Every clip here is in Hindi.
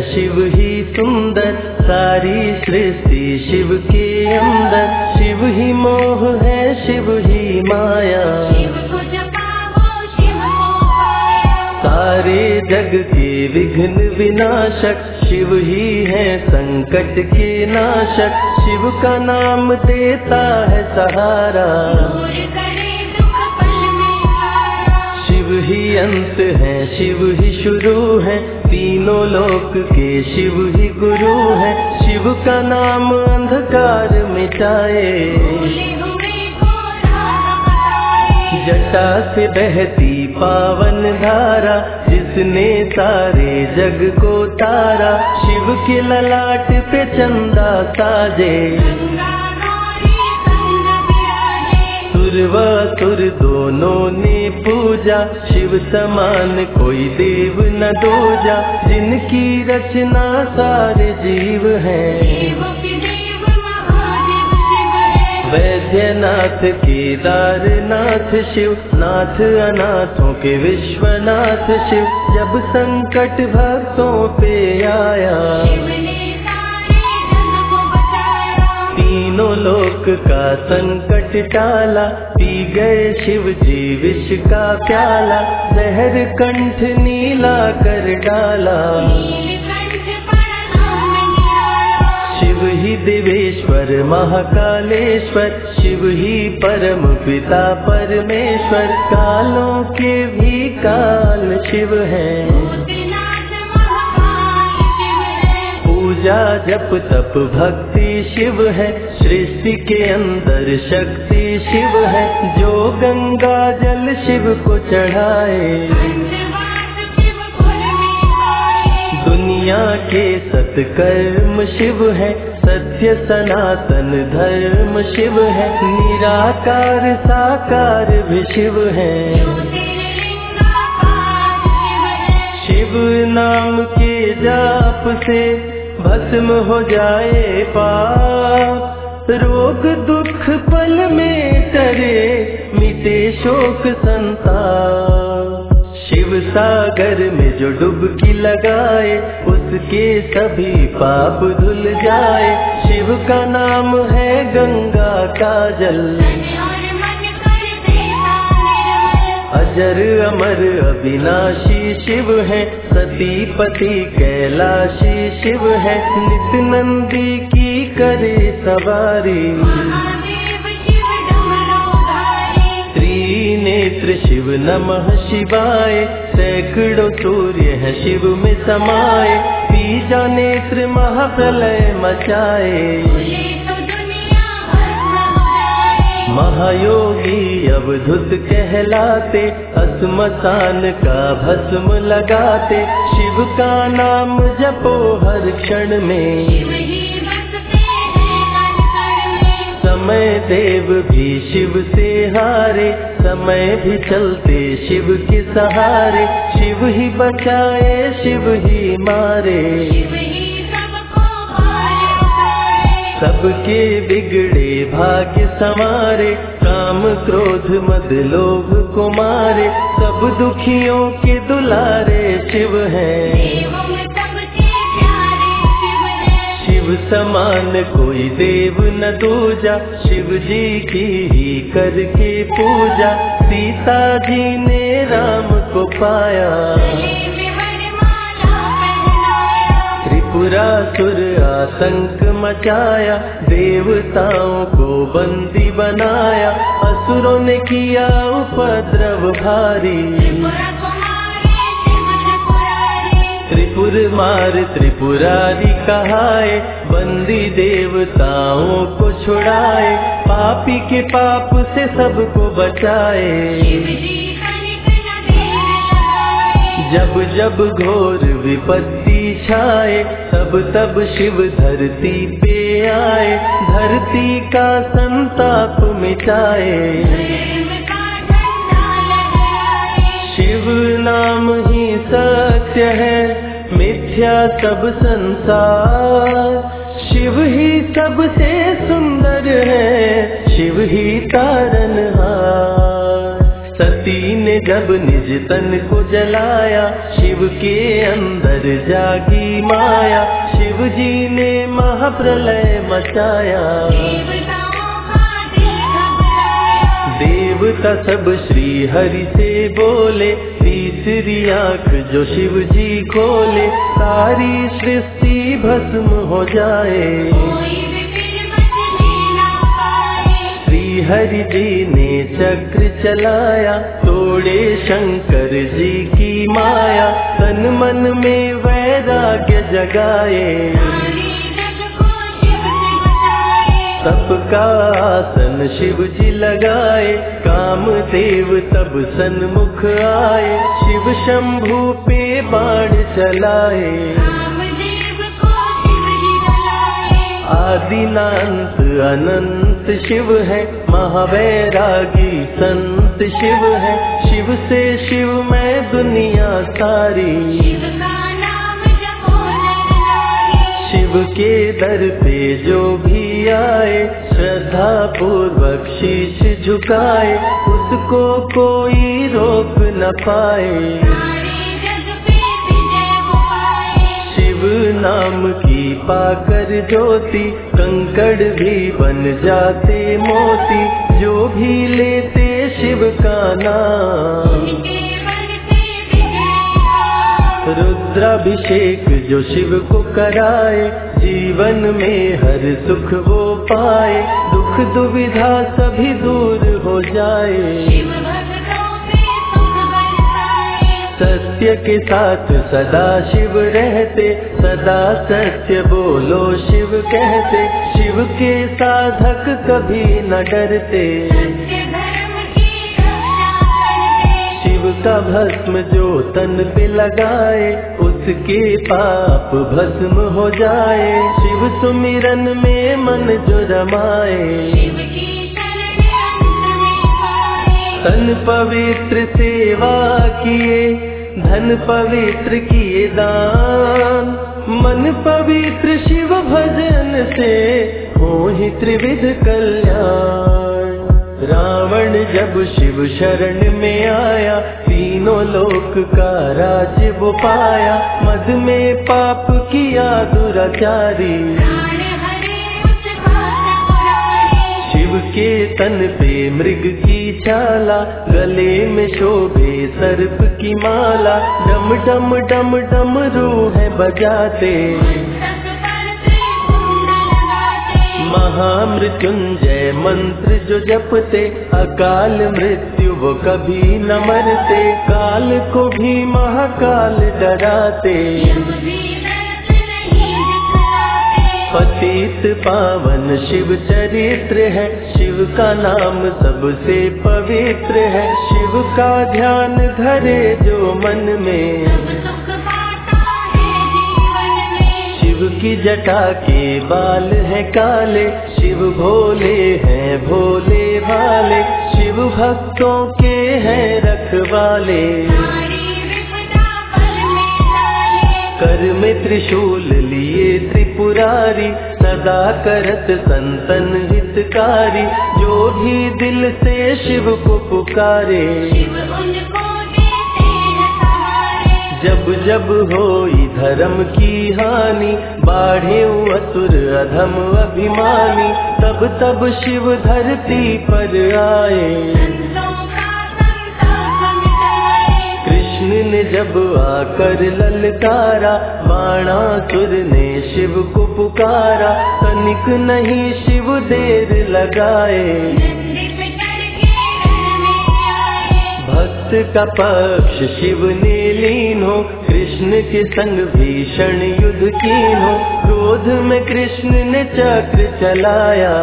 शिव ही सुंदर, सारी सृष्टि शिव के अंदर। शिव ही मोह है, शिव ही माया, शिव को जपाओ शिव को पाया। सारे जग के विघ्न विनाशक, शिव ही है संकट के नाशक। शिव का नाम देता है सहारा, दूर करे दुख पल में सारा। शिव ही अंत है, शिव ही शुरू है, तीनों लोक के शिव ही गुरु है। शिव का नाम अंधकार मिटाए, भूले हुए को राह बताए। जटा से बहती पावन धारा, जिसने सारे जग को तारा। शिव के ललाट पे चंदा साजे, गंगा नारी संग विराजे। सुर व असुर दोनों ने पूजा, शिव समान कोई देव न दूजा। जिनकी रचना सारे जीव हैं, देव के देव महादेव शिव है। वैद्यनाथ केदारनाथ शिव, नाथ अनाथों के विश्वनाथ शिव। जब संकट भक्तों पे आया, शिव ने सारे जग को बचाया। तीनों लोक का संकट टाला। पी गए शिव जी विष का प्याला, जहर कंठ नीला कर डाला। नीलकंठ प्रणाम निराला। शिव ही देवेश्वर महाकालेश्वर, शिव ही परम पिता परमेश्वर। कालों के भी काल शिव है, भूतनाथ महाकाल शिव है। पूजा जप तप भक्ति शिव है, सृष्टि के अंदर शक्ति शिव है। जो गंगा जल शिव को चढ़ाए, अंधवास शिव कुल में पाए। दुनिया के सत्कर्म शिव है, सत्य सनातन धर्म शिव है। निराकार साकार भी शिव है, ज्योतिर्लिंगाकार शिव है। शिव नाम के जाप से भस्म हो जाए पाप। रोग दुख पल में टरे, मिटे शोक संताप। शिव सागर में जो डुबकी लगाए, उसके सभी पाप धुल जाए। शिव का नाम है गंगा का जल, और मन कर देता निर्मल। अजर अमर अविनाशी शिव है, सतीपति कैलाशी शिव है। नित नंदी की करे सवारी, महादेव शिव डमरूधारी। त्रिनेत्र शिव नमः शिवाय। सैकड़ों सूर्य है शिव में समाये, तीजा नेत्र महाप्रलय मचाए। बोले तो दुनिया भस्म हो जाए। महायोगी अवधूत कहलाते, श्मशान का भस्म लगाते। शिव का नाम जपो हर क्षण में, शिव ही बसते हैं कण कण में। समय देव भी शिव से हारे, समय भी चलते शिव के सहारे। शिव ही बचाए शिव ही मारे, शिव ही सबको पार उतारे। सबके बिगड़े भाग्य संवारे। काम क्रोध मद लोभ को मारे, सब दुखियों के दुलारे शिव हैं। देवों में सबसे प्यारे शिव है। शिव समान कोई देव न दूजा, शिव जी की ही करके पूजा। सीता जी ने राम को पाया, गले में वरमाला पहनाया। त्रिपुरासुर आतंक मचाया, देवताओं को बंदी बनाया। असुरों ने किया उपद्रव भारी, त्रिपुरा कुमारी शिव त्रिपुरारी। त्रिपुर मार त्रिपुरारी कहाए, बंदी देवताओं को छुड़ाए। पापी के पाप से सबको बचाए, शिव जी कनिक न देर लगाए। जब जब घोर विपत्ति छाए, तब तब शिव धरती पे आए। धरती का संताप मिटाए, धर्म का झंडा लहराए। शिव नाम ही सत्य है, मिथ्या सब संसार। शिव ही सबसे सुंदर है, शिव ही तारनहार। सती ने ने जब निज तन को जलाया, शिव के अंदर जागी माया, शिव जी ने महाप्रलय मचाया। देवता सब श्री हरि से बोले, तीसरी आँख जो शिव जी खोले, सारी सृष्टि भस्म हो जाए। श्री हरि जी ने चक्र चलाया, तोड़े शंकर जी की माया, तन मन में वैराग्य जगाए। सबका आसन शिव जी लगाए, कामदेव तब सन्मुख आए, शिव शंभू पे बाण चलाए। आदिनांत अनंत शिव है, महावैरागी संत शिव है, शिव से शिव में दुनिया सारी। शिव के दर पे जो भी आए, श्रद्धा पूर्वक शीश झुकाए, उसको कोई रोक न पाए। शिव नाम की पाकर ज्योति, कंकड़ भी बन जाते मोती, जो भी लेते शिव का नाम। रुद्राभिषेक जो शिव को कराए, जीवन में हर सुख वो पाए, दुख दुविधा सभी दूर हो जाए। सत्य के साथ सदा शिव रहते, सदा सत्य बोलो शिव कहते, शिव के साधक कभी न डरते। शिव का भस्म जो तन पे लगाए, उसके पाप भस्म हो जाए। शिव सुमिरन में मन जो रमाए, तन पवित्र सेवा किए, धन पवित्र किए दान, मन पवित्र शिव भजन से हो ही त्रिविध कल्याण। रावण जब शिव शरण में आया, तीनों लोक का राज्य वो पाया, मद में पाप किया दुराचारी। शिव के तन पे मृग की छाला, गले में शोभे सर्प की माला, डम डम डम डमरू है बजाते। महामृत्युंजय मंत्र जो जपते, अकाल मृत्यु वो कभी न मरते, काल को भी महाकाल डराते। पतित पावन शिव चरित्र है, शिव का नाम सबसे पवित्र है, शिव का ध्यान धरे जो मन में। शिव की जटा के बाल हैं काले, शिव भोले हैं भोले भाले, शिव भक्तों के हैं रखवाले। कर में त्रिशूल लिए त्रिपुरारी, सदा करत संतन हितकारी, जो भी दिल से शिव को पुकारे। जब जब होई धर्म की हानि, बाढ़े असुर अधम अभिमानी, तब तब शिव धरती पर आए। कृष्ण ने जब आकर ललकारा, बाणासुर ने शिव को पुकारा, तनिक नहीं शिव देर लगाए। भक्त का पक्ष शिव ने लीन हो, कृष्ण के संग भीषण युद्ध कीन हो, क्रोध में कृष्ण ने चक्र चलाया।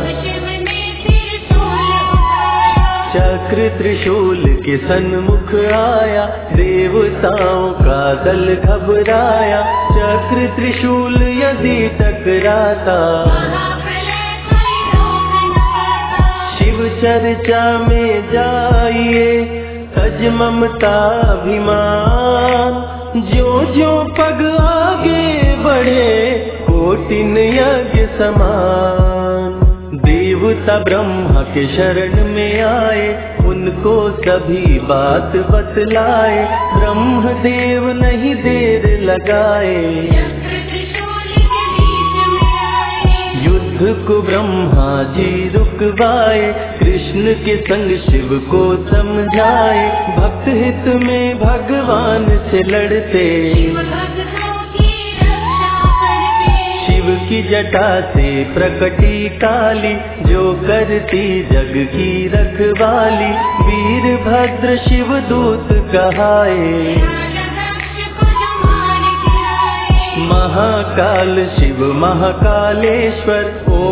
चक्र त्रिशूल के सन्मुख आया, देवताओं का दल घबराया, चक्र त्रिशूल यदि टकराता। शिव चर्चा में जाइए, तज ममता अभिमान, जो जो पग आगे बढ़े, कोटिन यज्ञ समान। देवता ब्रह्मा के शरण में आए, उन उनको सभी बात बतलाए, ब्रह्मदेव नहीं देर लगाए। चक्र त्रिशूल के बीच में आए, युद्ध को ब्रह्मा जी रुकवाए, कृष्ण के संग शिव को समझाए, भक्त हित में भगवान से लड़ते, शिव भक्तों की रक्षा करते। शिव की जटा से प्रकटी काली, जो करती जग की रखवाली, वीरभद्र शिव दूत कहाए। राजा दक्ष को जो मार गिराए, महाकाल शिव महाकालेश्वर,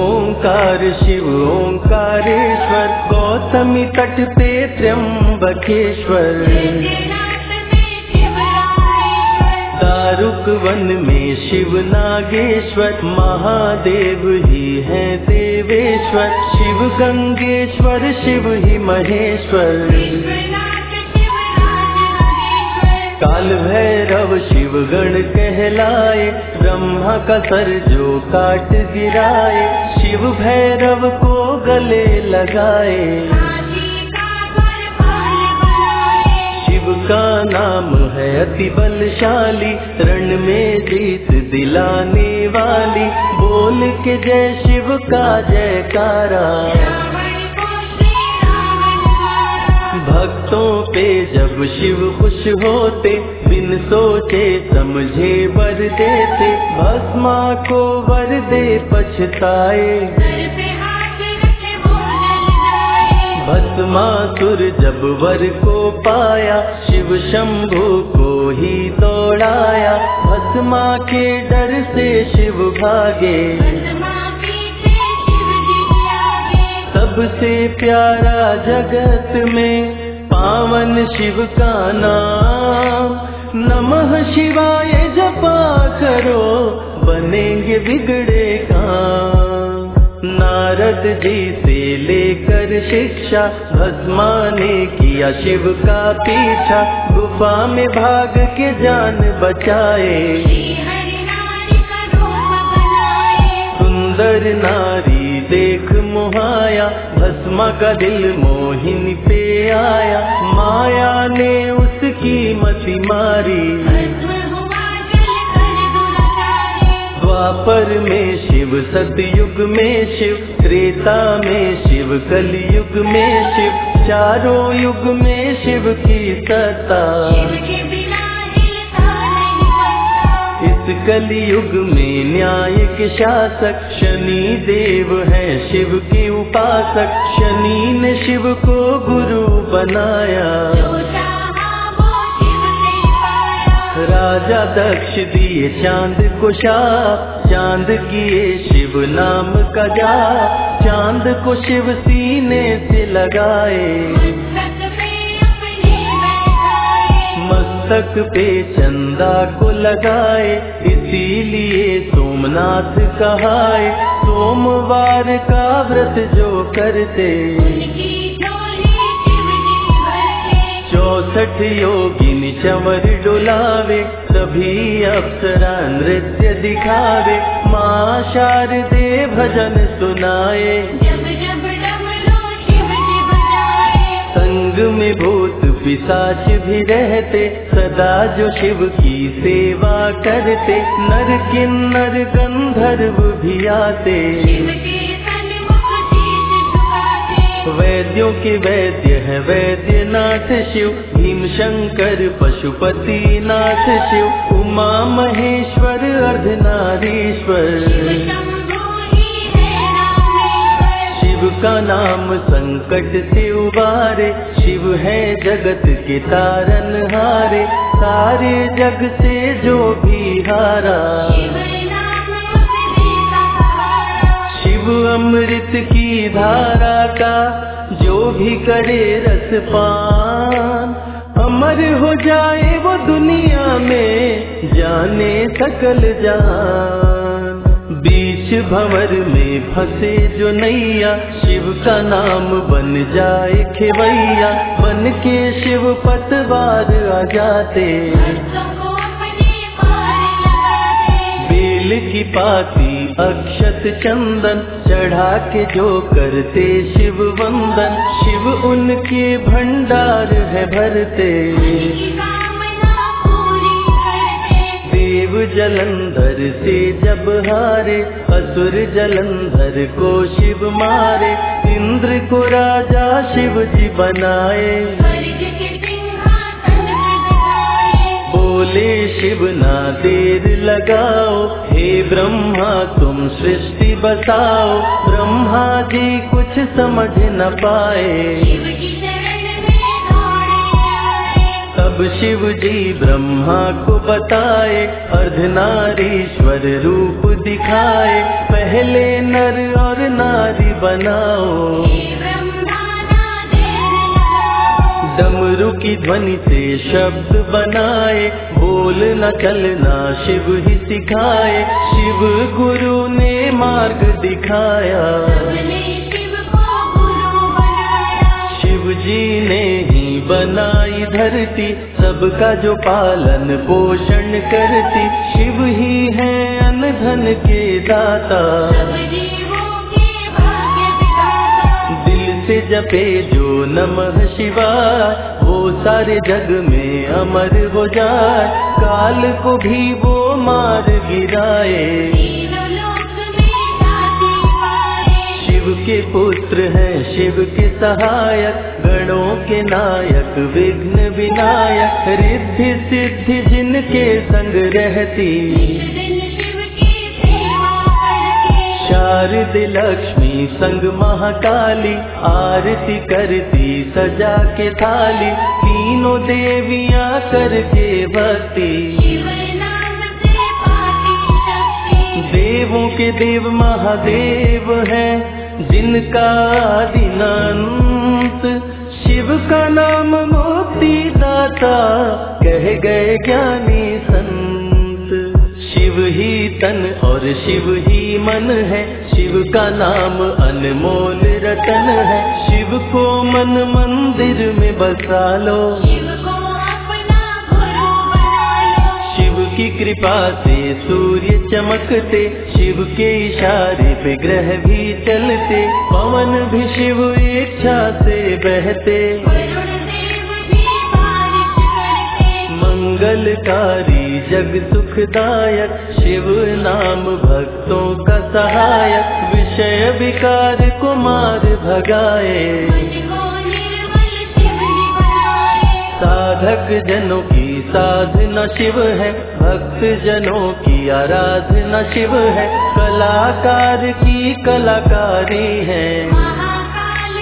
ओंकार शिव ओंकारेश्वर, गौतमी तट पे त्र्यंबकेश्वर, बैद्यनाथ में शिव रामेश्वर। दारुक वन में शिव नागेश्वर, महादेव ही है देवेश्वर, शिव गंगेश्वर शिव ही महेश्वर, विश्वनाथ शिव राजराजेश्वर। काल भैरव शिव गण कहलाए, ब्रह्मा का सर जो काट गिराए, शिव भैरव को गले लगाए। हाथी का स्वर बाल बनाए, शिव का नाम है अति बलशाली, रण में जीत दिलाने वाली, बोल के जय शिव का जयकारा। रावण को श्री रावण मारा, भक्तों पे जब शिव खुश होते, बिन सोचे समझे वर देते, भस्मा को वर दे पछताए। सर पे हाथ रखे बोल जाए, भस्मासुर जब वर को पाया, शिव शंभु को ही दौड़ाया, भस्मा के डर से शिव भागे, भस्मा पीछे शिव जी आगे। सबसे प्यारा जगत में पावन शिव का नाम, नमः शिवाय जपा करो, बनेंगे बिगड़े काम। नारद जी से लेकर शिक्षा, भस्मा ने किया शिव का पीछा, गुफा में भाग के जान बचाए। श्री हरि नारी का रूप बनाए, सुंदर नारी देख मोहाया, भस्मा का दिल मोहिनी पे आया, माया ने उसकी मति मारी। भस्म हुआ जल कर दुराचारे, द्वापर में शिव, सतयुग में शिव, त्रेता में शिव, कलयुग में शिव, चारों युग में शिव की सत्ता। शिव के बिना हिलता नहीं पत्ता, इस कलयुग में न्याय के शासक, शनि देव है शिव के उपासक, शनि ने शिव को गुरु बनाया। जो चाहा वो शिव से पाया, राजा दक्ष दिए चांद को शाप, चांद किए शिव नाम का जाप, चांद को शिव सीने से लगाए। मस्तक पे अपने बैठाए, मस्तक पे चंदा को लगाए, इसीलिए सोमनाथ कहाए। सोमवार का व्रत जो करते, उनकी झोली शिव जी भरते। 64 योगिनी चंवर डुलावे, सभी अप्सरा नृत्य दिखावे, माँ शारदे भजन सुनाए। जब जब डमरू शिव जी बजाए, संग में भूत पिशाच भी रहते, सदा जो शिव की सेवा करते, नर किन्नर गंधर्व भी आते। शिव के सन्मुख शीश झुकाते, वैद्यों के वैद्य है वैद्यनाथ शिव, भीम शंकर पशुपति नाथ शिव, उमा महेश्वर अर्धनारीश्वर। शिव शंभु ही है रामेश्वर, शिव का नाम संकट से उबारे, शिव है जगत के तारनहारे, सारे जग से जो भी हारा। शिव नाम उसने सहारा, शिव अमृत की धारा का जो भी करे रसपान, अमर हो जाए वो दुनिया में जाने सकल जान। बीच भंवर में फंसे जो नैया, शिव का नाम बन जाए खेवैया, बन के शिव पतवार आ जाते। भक्तों को अपने पार लगाते, बेल की पाती अक्षत चंदन चढ़ा के जो करते शिव वंदन, शिव उनके भंडार है भरते। की कामना पूरी करते। देव जलंधर से जब हारे, असुर जलंधर को शिव मारे। इंद्र को राजा शिव जी बनाए, स्वर्ग के सिंहासन पे बिठाए। बोले शिव ना देर लगाओ, हे ब्रह्मा तुम सृष्टि बसाओ। ब्रह्मा जी कुछ समझ न पाए, शिव की शरण में दौड़े आए। तब शिव जी ब्रह्मा को बताए, अर्धनारीश्वर रूप दिखाए। पहले नर और नारी बनाओ, हे ब्रह्मा ना देर लगाओ। डमरू की ध्वनि से शब्द बनाए, बोल न चलना शिव ही सिखाए। शिव गुरु ने मार्ग दिखाया, सबने शिव को गुरु बनाया। शिव जी ने ही बनाई धरती, सबका जो पालन पोषण करती। शिव ही है अन्न धन के दाता, सब जीवों के भाग्य विधाता। दिल से जपे जो नमः शिवाय, वो सारे जग में अमर हो जाए। काल को भी वो मार गिराए, तीनों लोक में शांति पाए। शिव के पुत्र हैं शिव के सहायक, गणों के नायक विघ्न विनायक। रिद्धि सिद्धि जिनके संग रहती, इस दिन शिव की सेवा करके। शारद लक्ष्मी संग महाकाली, आरती करती सजा के थाली। तीनों देवियां करके भक्ति, शिव नाम से पाती शक्ति। देवों के देव महादेव है, जिनका आदिनांत। शिव का नाम मुक्ति दाता, कह गए ज्ञानी संत। शिव ही तन और शिव ही मन है, शिव का नाम अनमोल रतन है। शिव को मन मंदिर में बसा लो, शिव को अपना गुरु बना लो। शिव की कृपा से सूर्य चमकते, शिव के इशारे पे ग्रह भी चलते। पवन भी शिव इच्छा से बहते, वरुण देव भी बारिश करते। मंगलकारी जग सुखदायक। शिव नाम भक्तों का सहायक, विषय विकार को मार भगाए। मन को निर्मल शिव ही बनाए। साधक जनों की साधना शिव है, भक्त जनों की आराधना शिव है। कलाकार की कलाकारी है, महाकाल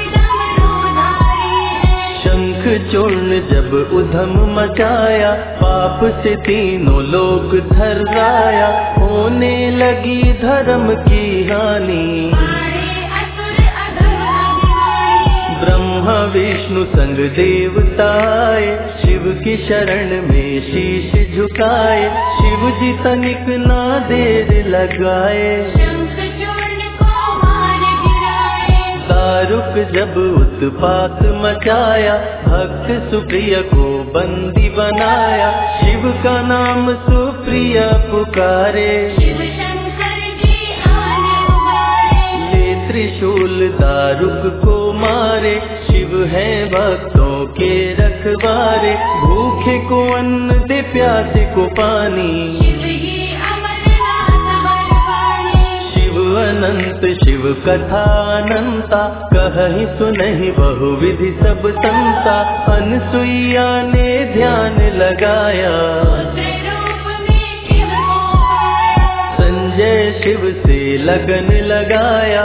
डमरूधारी है। शंख चूर्ण जब उधम मचाया, पाप से तीनों लोग थर्राया। होने लगी धर्म की हानि, मारे असुर अधम अभिमानी। ब्रह्मा विष्णु संग देवताए, शिव की शरण में शीश झुकाए। शिव जी तनिक ना देर लगाए, शंख चूर्ण को मार गिराए। दारुक जब उत्पात मचाया, भक्त सुप्रिय को बंदी बनाया। शिव का नाम सुप्रिय पुकारे, शिव शंकर जी आने उबारे। ले त्रिशूल दारुक को मारे। शिव है भक्तों के रखवारे, भूखे को अन्न दे प्यासे को पानी। शिव ही अमरनाथ बलवानी। शिव अनंत शिव कथा अनंता, कहीं सुनहि बहुविधि सब संता। अनसुईया ने ध्यान लगाया, पुत्र रूप में शिव को पाया। संजय शिव से लगन लगाया,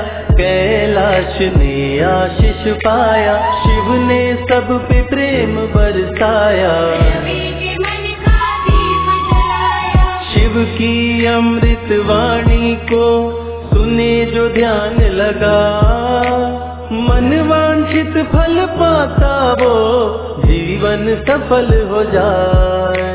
कैलाश ने आशीष पाया। शिव ने सब पे प्रेम बरसाया, रवि के मन का दीप जलाया। शिव की अमृत वाणी को सुने जो ध्यान लगा। मन वांछित फल पाता वो, जीवन सफल हो जाए।